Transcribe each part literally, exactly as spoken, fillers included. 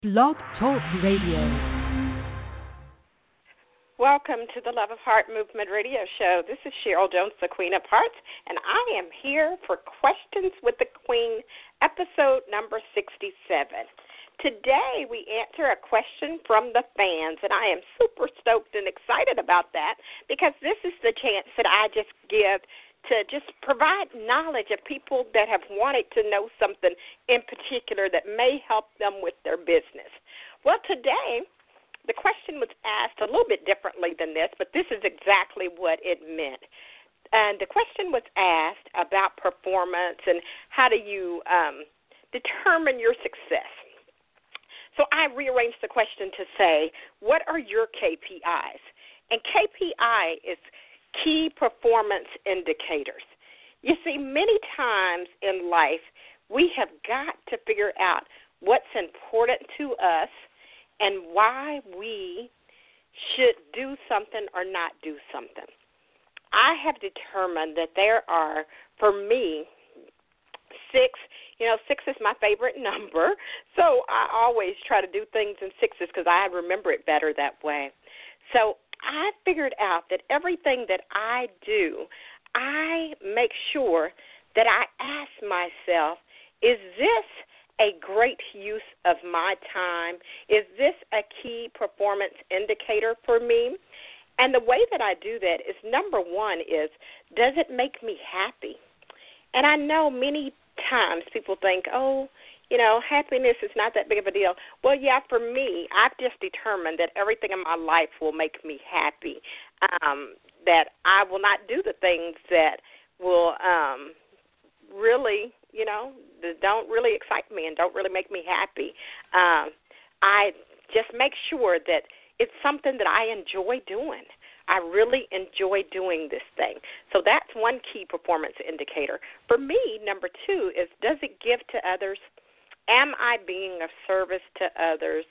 Blog Talk Radio. Welcome to the Love of Heart Movement Radio Show. This is Cheryl Jones, the Queen of Hearts, and I am here for Questions with the Queen, episode number sixty-seven. Today we answer a question from the fans, and I am super stoked and excited about that because this is the chance that I just give to just provide knowledge of people that have wanted to know something in particular that may help them with their business. Well, today the question was asked a little bit differently than this, but this is exactly what it meant. And the question was asked about performance and how do you um, determine your success. So I rearranged the question to say, what are your K P Is? And K P I is key performance indicators. You see, many times in life, we have got to figure out what's important to us and why we should do something or not do something. I have determined that there are, for me, six, you know, six is my favorite number, so I always try to do things in sixes because I remember it better that way. So I figured out that everything that I do, I make sure that I ask myself, is this a great use of my time? Is this a key performance indicator for me? And the way that I do that is, number one is, does it make me happy? And I know many times people think, oh, you know, happiness is not that big of a deal. Well, yeah, for me, I've just determined that everything in my life will make me happy, um, that I will not do the things that will um, really, you know, that don't really excite me and don't really make me happy. Um, I just make sure that it's something that I enjoy doing. I really enjoy doing this thing. So that's one key performance indicator. For me, number two is, does it give to others? Am I being of service to others?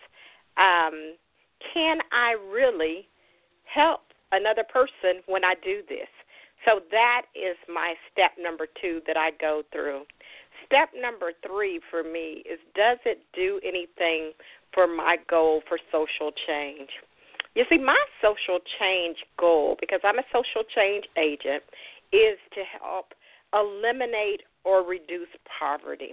Um, can I really help another person when I do this? So that is my step number two that I go through. Step number three for me is, does it do anything for my goal for social change? You see, my social change goal, because I'm a social change agent, is to help eliminate or reduce poverty.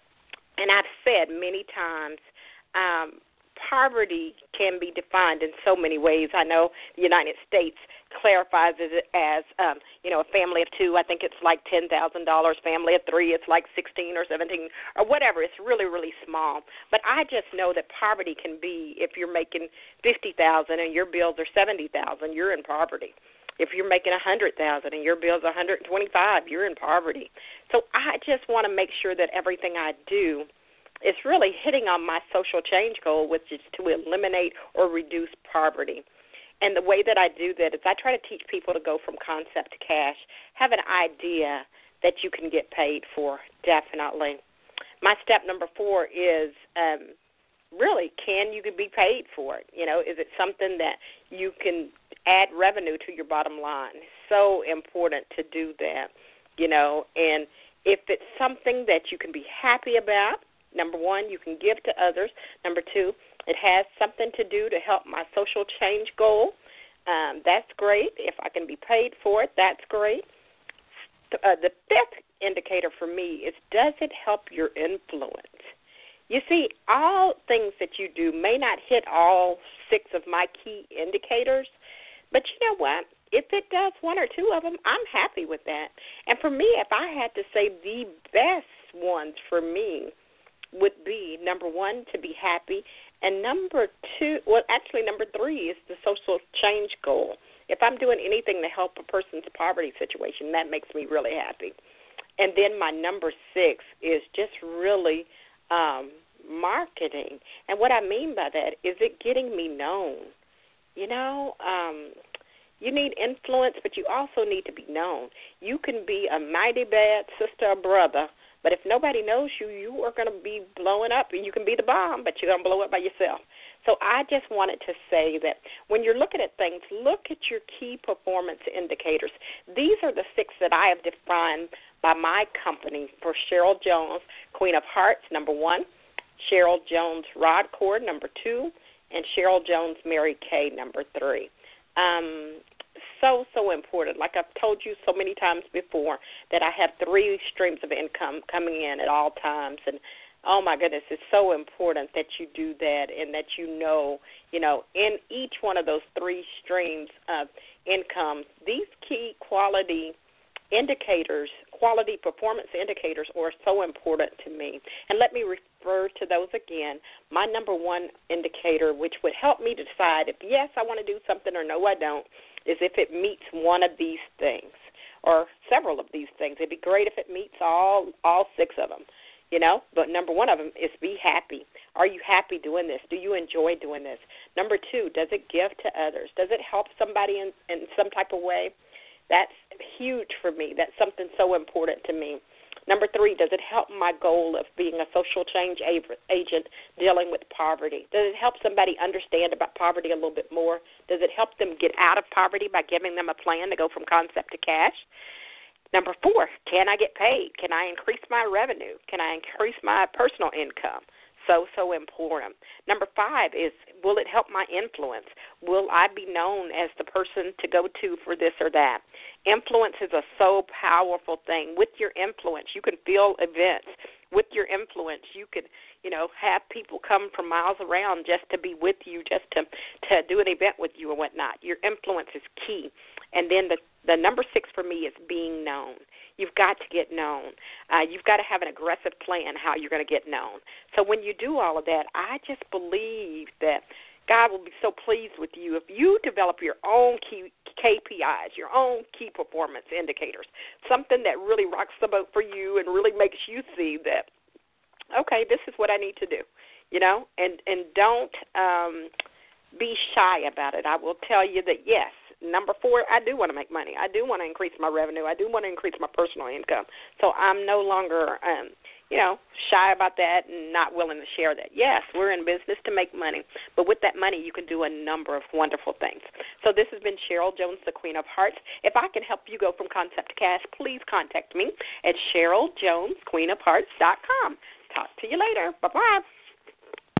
And I've said many times, um, poverty can be defined in so many ways. I know the United States clarifies it as, um, you know, a family of two, I think it's like ten thousand dollars. Family of three, it's like sixteen or seventeen or whatever. It's really, really small. But I just know that poverty can be, if you're making fifty thousand dollars and your bills are seventy thousand dollars, you're in poverty. If you're making one hundred thousand dollars and your bill's one hundred twenty-five thousand dollars, you're in poverty. So I just want to make sure that everything I do is really hitting on my social change goal, which is to eliminate or reduce poverty. And the way that I do that is I try to teach people to go from concept to cash, have an idea that you can get paid for, definitely. My step number four is um, really, can you be paid for it? You know, is it something that you can add revenue to your bottom line? So important to do that, you know. And if it's something that you can be happy about, number one, you can give to others. Number two, it has something to do to help my social change goal. Um, that's great. If I can be paid for it, that's great. Uh, the fifth indicator for me is, does it help your influence? You see, all things that you do may not hit all six of my key indicators, but you know what? If it does one or two of them, I'm happy with that. And for me, if I had to say the best ones for me would be, number one, to be happy, and number two, well, actually number three is the social change goal. If I'm doing anything to help a person's poverty situation, that makes me really happy. And then my number six is just really um, marketing. And what I mean by that is it getting me known. You know, um, you need influence, but you also need to be known. You can be a mighty bad sister or brother, but if nobody knows you, you are going to be blowing up. You can be the bomb, but you're going to blow up by yourself. So I just wanted to say that when you're looking at things, look at your key performance indicators. These are the six that I have defined by my company for Cheryl Jones, Queen of Hearts. Number one, Cheryl Jones Rod Cord, number two, and Cheryl Jones Mary Kay, number three. Um, so, so important. Like I've told you so many times before, that I have three streams of income coming in at all times. And, oh, my goodness, it's so important that you do that and that you know, you know, in each one of those three streams of income, these key quality indicators, quality performance indicators are so important to me. And let me refer to those again. My number one indicator, which would help me decide if, yes, I want to do something or no, I don't, is if it meets one of these things or several of these things. It'd be great if it meets all all six of them, you know. But number one of them is be happy. Are you happy doing this? Do you enjoy doing this? Number two, does it give to others? Does it help somebody in, in some type of way? That's huge for me. That's something so important to me. Number three, does it help my goal of being a social change agent dealing with poverty? Does it help somebody understand about poverty a little bit more? Does it help them get out of poverty by giving them a plan to go from concept to cash? Number four, can I get paid? Can I increase my revenue? Can I increase my personal income? So, so important. Number five is, will it help my influence? Will I be known as the person to go to for this or that? Influence is a so powerful thing. With your influence, you can fill events. With your influence, you could, you know, have people come from miles around just to be with you, just to, to do an event with you and whatnot. Your influence is key. And then the, the number six for me is being known. You've got to get known. Uh, you've got to have an aggressive plan how you're going to get known. So when you do all of that, I just believe that God will be so pleased with you if you develop your own key K P Is, your own key performance indicators, something that really rocks the boat for you and really makes you see that, okay, this is what I need to do, you know, and, and don't um, be shy about it. I will tell you that, yes, number four, I do want to make money. I do want to increase my revenue. I do want to increase my personal income. So I'm no longer, um, you know, shy about that and not willing to share that. Yes, we're in business to make money, but with that money you can do a number of wonderful things. So this has been Cheryl Jones, the Queen of Hearts. If I can help you go from concept to cash, please contact me at Cheryl Jones Queen of Hearts dot com. Talk to you later. Bye-bye.